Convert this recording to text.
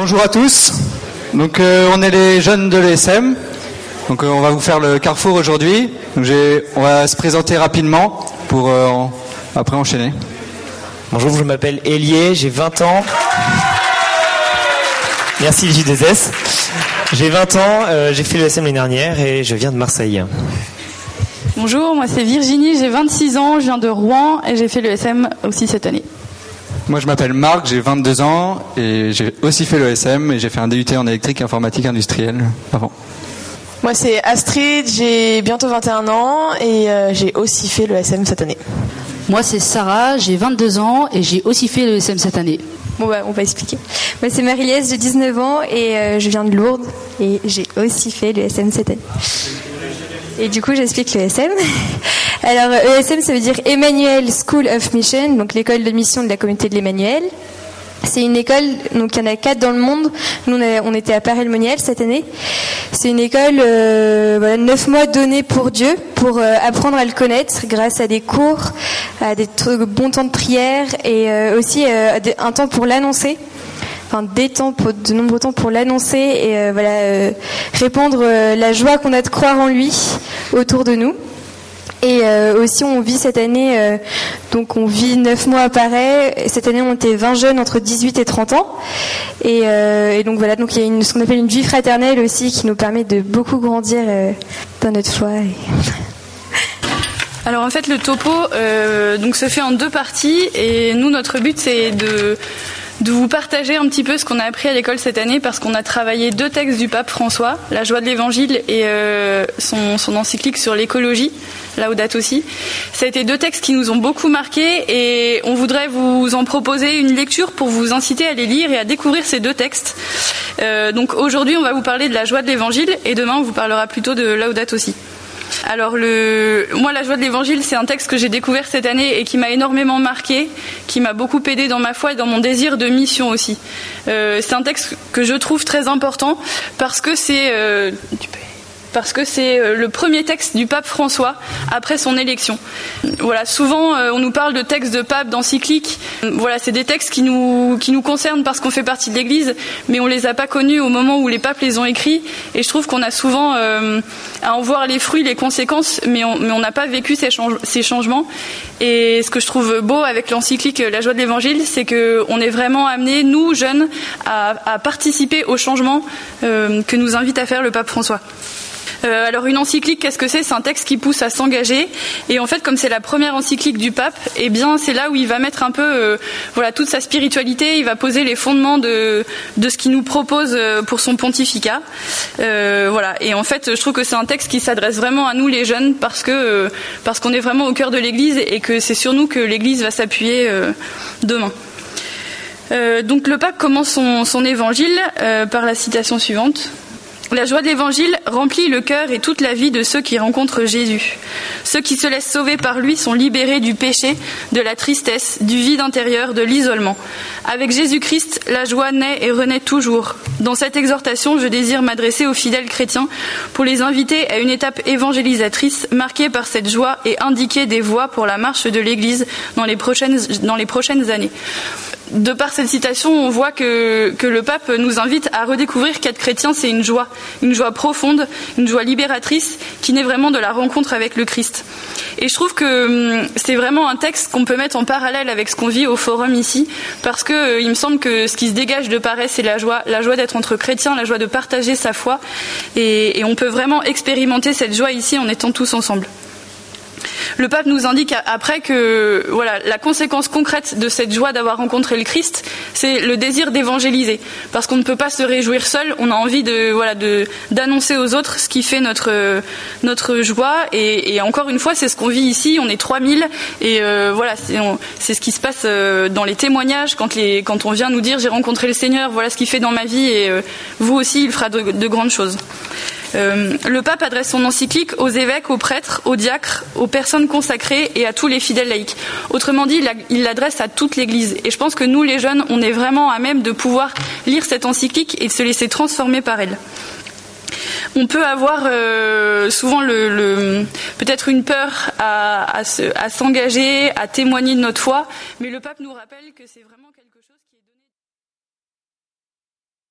Bonjour à tous. Donc on est les jeunes de l'ESM. Donc on va vous faire le carrefour aujourd'hui. Donc, on va se présenter rapidement pour après enchaîner. Bonjour, je m'appelle Elie, j'ai 20 ans. Merci le J2S. J'ai 20 ans, j'ai fait l'ESM l'année dernière et je viens de Marseille. Bonjour, moi c'est Virginie, j'ai 26 ans, je viens de Rouen et j'ai fait l'ESM aussi cette année. Moi je m'appelle Marc, j'ai 22 ans et j'ai aussi fait l'ESM et j'ai fait un DUT en électrique et informatique industrielle avant. Moi c'est Astrid, j'ai bientôt 21 ans et j'ai aussi fait l'ESM cette année. Moi c'est Sarah, j'ai 22 ans et j'ai aussi fait l'ESM cette année. Bon on va expliquer. Moi c'est Marie-Lise, j'ai 19 ans et je viens de Lourdes et j'ai aussi fait l'ESM cette année. Et du coup j'explique l'ESM. Alors ESM ça veut dire Emmanuel School of Mission, donc l'école de mission de la communauté de l'Emmanuel. C'est une école, donc il y en a 4 dans le monde. Nous on était à Paray-le-Monial cette année. C'est une école 9 mois donnés pour Dieu, pour apprendre à le connaître grâce à des cours, à des bons temps de prière et aussi un temps pour l'annoncer. Enfin, de nombreux temps pour l'annoncer et répandre la joie qu'on a de croire en lui autour de nous. Et aussi on vit cette année, donc on vit 9 mois à Paray. Cette année on était 20 jeunes entre 18 et 30 ans. Et donc voilà, donc il y a ce qu'on appelle une vie fraternelle aussi qui nous permet de beaucoup grandir dans notre foi. Alors en fait le topo donc se fait en 2 parties et nous notre but c'est de vous partager un petit peu ce qu'on a appris à l'école cette année parce qu'on a travaillé 2 textes du pape François, La joie de l'évangile et son encyclique sur l'écologie, Laudato Si. Ça a été 2 textes qui nous ont beaucoup marqués et on voudrait vous en proposer une lecture pour vous inciter à les lire et à découvrir ces 2 textes. Donc aujourd'hui on va vous parler de la joie de l'évangile et demain on vous parlera plutôt de Laudato Si. Alors moi la joie de l'évangile c'est un texte que j'ai découvert cette année et qui m'a énormément marqué, qui m'a beaucoup aidé dans ma foi et dans mon désir de mission aussi. C'est un texte que je trouve très important parce que c'est le premier texte du pape François après son élection. Voilà, souvent on nous parle de textes de pape, d'encycliques. Voilà, c'est des textes qui nous concernent parce qu'on fait partie de l'Église, mais on les a pas connus au moment où les papes les ont écrits. Et je trouve qu'on a souvent à en voir les fruits, les conséquences, mais on n'a pas vécu ces changements. Et ce que je trouve beau avec l'encyclique La joie de l'évangile, c'est que on est vraiment amenés, nous jeunes, à participer au changement que nous invite à faire le pape François. Alors une encyclique, qu'est-ce que c'est ? C'est un texte qui pousse à s'engager et en fait comme c'est la première encyclique du pape, eh bien c'est là où il va mettre un peu toute sa spiritualité, il va poser les fondements de ce qu'il nous propose pour son pontificat. Et en fait je trouve que c'est un texte qui s'adresse vraiment à nous les jeunes parce qu'on est vraiment au cœur de l'Église et que c'est sur nous que l'Église va s'appuyer demain. Donc le pape commence son évangile par la citation suivante. La joie de l'évangile remplit le cœur et toute la vie de ceux qui rencontrent Jésus. Ceux qui se laissent sauver par lui sont libérés du péché, de la tristesse, du vide intérieur, de l'isolement. Avec Jésus-Christ, la joie naît et renaît toujours. Dans cette exhortation, je désire m'adresser aux fidèles chrétiens pour les inviter à une étape évangélisatrice marquée par cette joie et indiquer des voies pour la marche de l'Église dans les prochaines années. De par cette citation, on voit que le pape nous invite à redécouvrir qu'être chrétien, c'est une joie profonde, une joie libératrice qui naît vraiment de la rencontre avec le Christ. Et je trouve que c'est vraiment un texte qu'on peut mettre en parallèle avec ce qu'on vit au forum ici, parce que il me semble que ce qui se dégage de Paray, c'est la joie d'être entre chrétiens, la joie de partager sa foi, et on peut vraiment expérimenter cette joie ici en étant tous ensemble. Le pape nous indique après que la conséquence concrète de cette joie d'avoir rencontré le Christ, c'est le désir d'évangéliser. Parce qu'on ne peut pas se réjouir seul, on a envie d'annoncer aux autres ce qui fait notre joie. Et encore une fois, c'est ce qu'on vit ici, on est 3000. Et c'est ce qui se passe dans les témoignages, quand on vient nous dire « j'ai rencontré le Seigneur, voilà ce qu'il fait dans ma vie et vous aussi, il fera de grandes choses ». Le pape adresse son encyclique aux évêques, aux prêtres, aux diacres, aux personnes consacrées et à tous les fidèles laïcs. Autrement dit, il l'adresse à toute l'Église. Et je pense que nous, les jeunes, on est vraiment à même de pouvoir lire cette encyclique et de se laisser transformer par elle. On peut avoir souvent peut-être une peur à s'engager, à témoigner de notre foi, mais le pape nous rappelle que c'est vraiment